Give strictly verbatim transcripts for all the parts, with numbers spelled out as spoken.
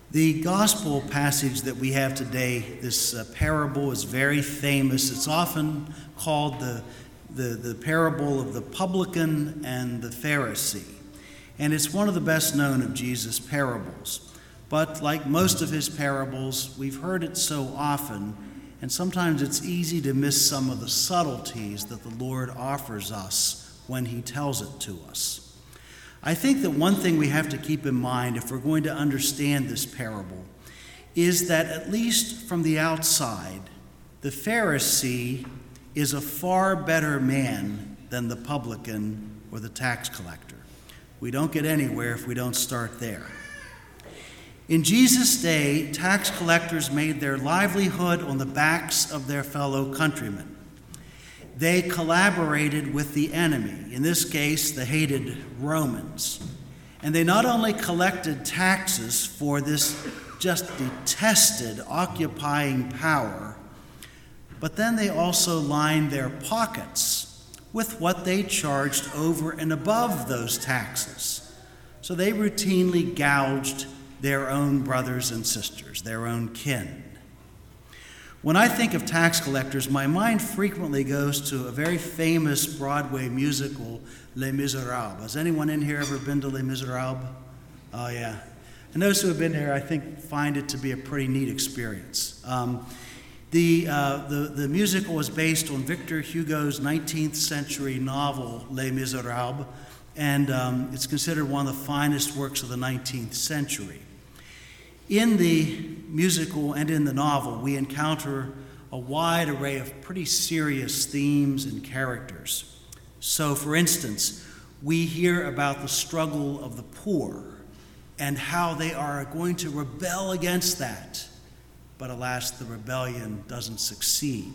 The gospel passage that we have today, this uh, parable, is very famous. It's often called the, the, the parable of the publican and the Pharisee. And it's one of the best known of Jesus' parables. But like most of his parables, we've heard it so often, and sometimes it's easy to miss some of the subtleties that the Lord offers us when he tells it to us. I think that one thing we have to keep in mind if we're going to understand this parable is that, at least from the outside, the Pharisee is a far better man than the publican or the tax collector. We don't get anywhere if we don't start there. In Jesus' day, tax collectors made their livelihood on the backs of their fellow countrymen. They collaborated with the enemy, in this case, the hated Romans. And they not only collected taxes for this just detested occupying power, but then they also lined their pockets with what they charged over and above those taxes. So they routinely gouged their own brothers and sisters, their own kin. When I think of tax collectors, my mind frequently goes to a very famous Broadway musical, Les Miserables. Has anyone in here ever been to Les Miserables? Oh, yeah. And those who have been here, I think, find it to be a pretty neat experience. Um, the, uh, the, the musical was based on Victor Hugo's nineteenth century novel, Les Miserables, and um, it's considered one of the finest works of the nineteenth century. In the musical and in the novel, we encounter a wide array of pretty serious themes and characters. So, for instance, we hear about the struggle of the poor and how they are going to rebel against that. But alas, the rebellion doesn't succeed.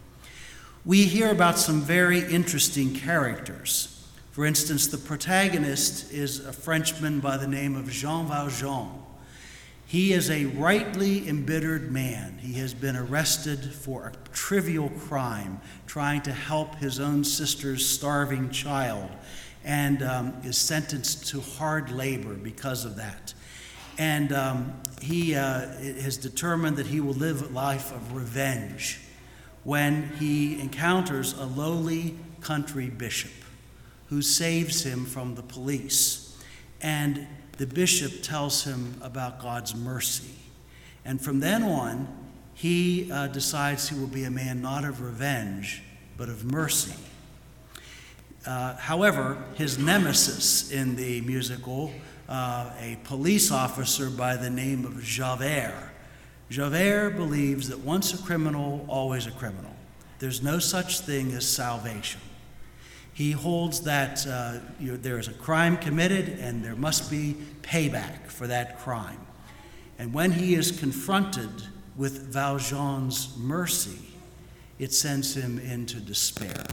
We hear about some very interesting characters. For instance, the protagonist is a Frenchman by the name of Jean Valjean. He is a rightly embittered man. He has been arrested for a trivial crime, trying to help his own sister's starving child, and um, is sentenced to hard labor because of that. And um, he uh, has determined that he will live a life of revenge when he encounters a lowly country bishop who saves him from the police. And the bishop tells him about God's mercy. And from then on, he uh, decides he will be a man not of revenge, but of mercy. Uh, however, his nemesis in the musical, uh, a police officer by the name of Javert, Javert believes that once a criminal, always a criminal. There's no such thing as salvation. He holds that uh, you, there is a crime committed and there must be payback for that crime. And when he is confronted with Valjean's mercy, it sends him into despair.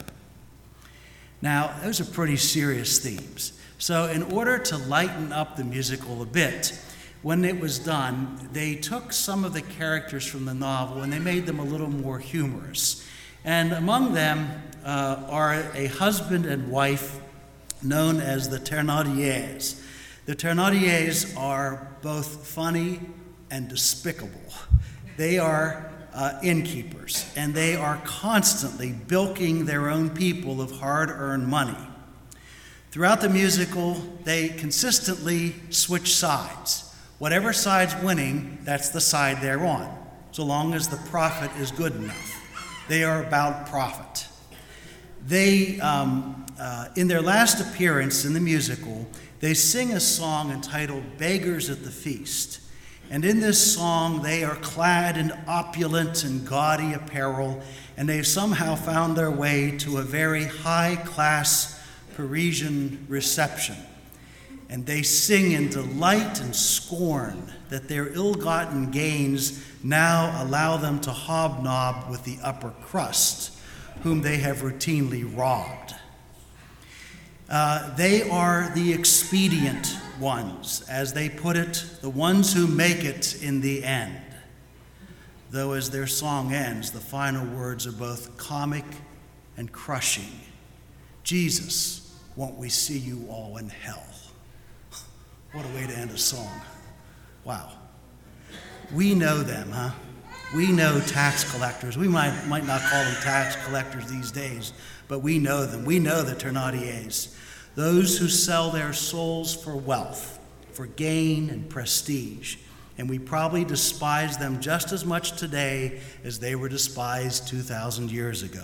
Now, those are pretty serious themes. So in order to lighten up the musical a bit, when it was done, they took some of the characters from the novel and they made them a little more humorous. And among them uh, are a husband and wife known as the Thénardiers. The Thénardiers are both funny and despicable. They are uh, innkeepers, and they are constantly bilking their own people of hard-earned money. Throughout the musical, they consistently switch sides. Whatever side's winning, that's the side they're on, so long as the profit is good enough. They are about profit. They, um, uh, in their last appearance in the musical, they sing a song entitled Beggars at the Feast. And in this song, they are clad in opulent and gaudy apparel, and they've somehow found their way to a very high-class Parisian reception. And they sing in delight and scorn that their ill-gotten gains now allow them to hobnob with the upper crust, whom they have routinely robbed. Uh, they are the expedient ones, as they put it, the ones who make it in the end. Though as their song ends, the final words are both comic and crushing. Jesus, won't we see you all in hell? What a way to end a song. Wow. We know them, huh? We know tax collectors. We might, might not call them tax collectors these days, but we know them. We know the Thénardiers, those who sell their souls for wealth, for gain and prestige. And we probably despise them just as much today as they were despised two thousand years ago.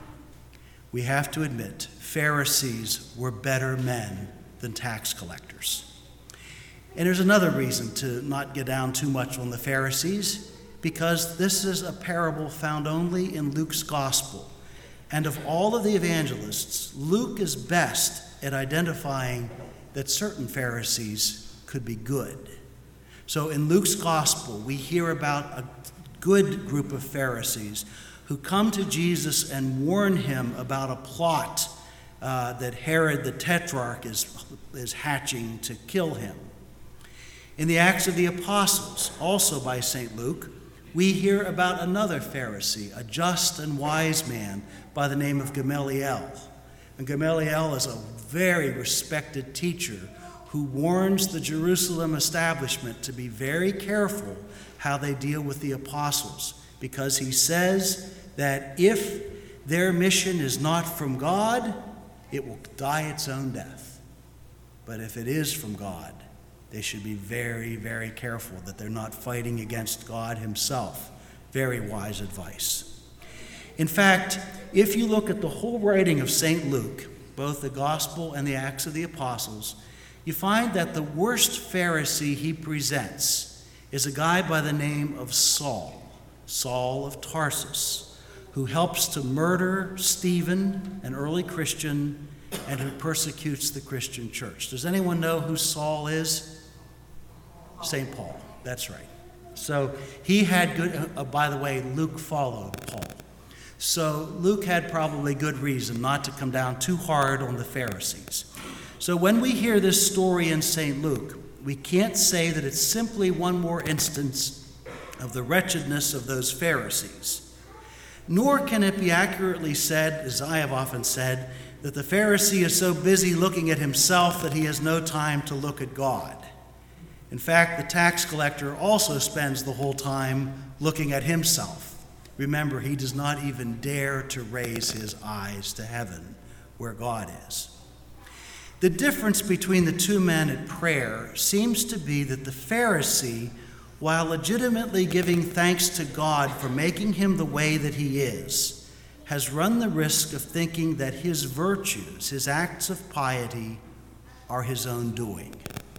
We have to admit, Pharisees were better men than tax collectors. And there's another reason to not get down too much on the Pharisees, because this is a parable found only in Luke's gospel. And of all of the evangelists, Luke is best at identifying that certain Pharisees could be good. So in Luke's gospel, we hear about a good group of Pharisees who come to Jesus and warn him about a plot uh, that Herod the Tetrarch is, is hatching to kill him. In the Acts of the Apostles, also by Saint Luke, we hear about another Pharisee, a just and wise man by the name of Gamaliel. And Gamaliel is a very respected teacher who warns the Jerusalem establishment to be very careful how they deal with the apostles, because he says that if their mission is not from God, it will die its own death. But if it is from God, they should be very, very careful that they're not fighting against God himself. Very wise advice. In fact, if you look at the whole writing of Saint Luke, both the Gospel and the Acts of the Apostles, you find that the worst Pharisee he presents is a guy by the name of Saul, Saul of Tarsus, who helps to murder Stephen, an early Christian, and who persecutes the Christian church. Does anyone know who Saul is? Saint Paul, that's right. So he had good, uh, by the way, Luke followed Paul. So Luke had probably good reason not to come down too hard on the Pharisees. So when we hear this story in Saint Luke, we can't say that it's simply one more instance of the wretchedness of those Pharisees. Nor can it be accurately said, as I have often said, that the Pharisee is so busy looking at himself that he has no time to look at God. In fact, the tax collector also spends the whole time looking at himself. Remember, he does not even dare to raise his eyes to heaven, where God is. The difference between the two men at prayer seems to be that the Pharisee, while legitimately giving thanks to God for making him the way that he is, has run the risk of thinking that his virtues, his acts of piety, are his own doing.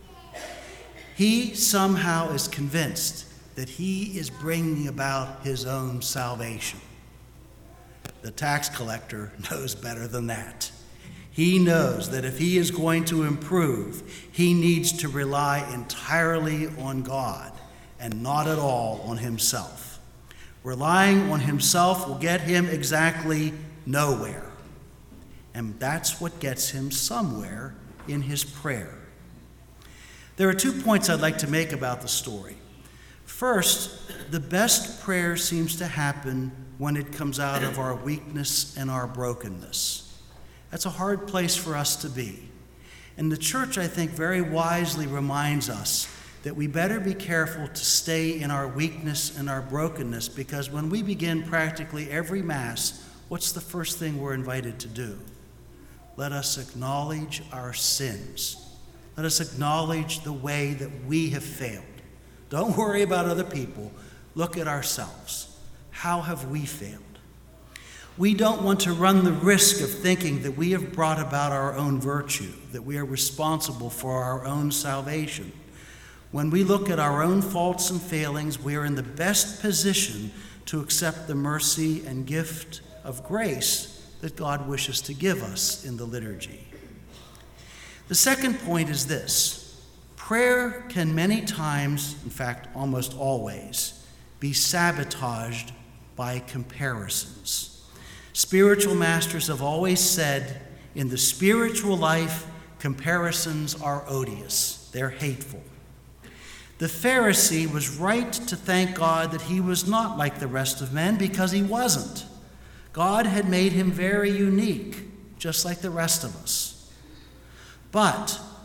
He somehow is convinced that he is bringing about his own salvation. The tax collector knows better than that. He knows that if he is going to improve, he needs to rely entirely on God and not at all on himself. Relying on himself will get him exactly nowhere. And that's what gets him somewhere in his prayer. There are two points I'd like to make about the story. First, the best prayer seems to happen when it comes out of our weakness and our brokenness. That's a hard place for us to be. And the church, I think, very wisely reminds us that we better be careful to stay in our weakness and our brokenness, because when we begin practically every Mass, what's the first thing we're invited to do? Let us acknowledge our sins. Let us acknowledge the way that we have failed. Don't worry about other people. Look at ourselves. How have we failed? We don't want to run the risk of thinking that we have brought about our own virtue, that we are responsible for our own salvation. When we look at our own faults and failings, we are in the best position to accept the mercy and gift of grace that God wishes to give us in the liturgy. The second point is this: prayer can many times, in fact, almost always, be sabotaged by comparisons. Spiritual masters have always said, in the spiritual life, comparisons are odious. They're hateful. The Pharisee was right to thank God that he was not like the rest of men, because he wasn't. God had made him very unique, just like the rest of us. But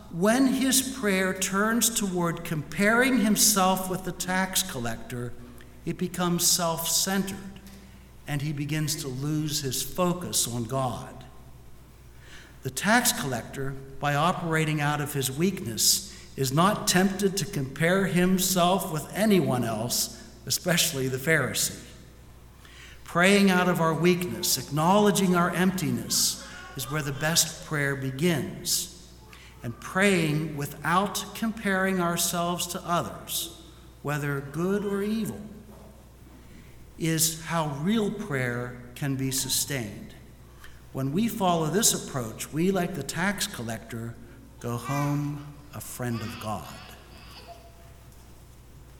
when his prayer turns toward comparing himself with the tax collector, it becomes self-centered, and he begins to lose his focus on God. The tax collector, by operating out of his weakness, is not tempted to compare himself with anyone else, especially the Pharisee. Praying out of our weakness, acknowledging our emptiness, is where the best prayer begins. And praying without comparing ourselves to others, whether good or evil, is how real prayer can be sustained. When we follow this approach, we, like the tax collector, go home a friend of God.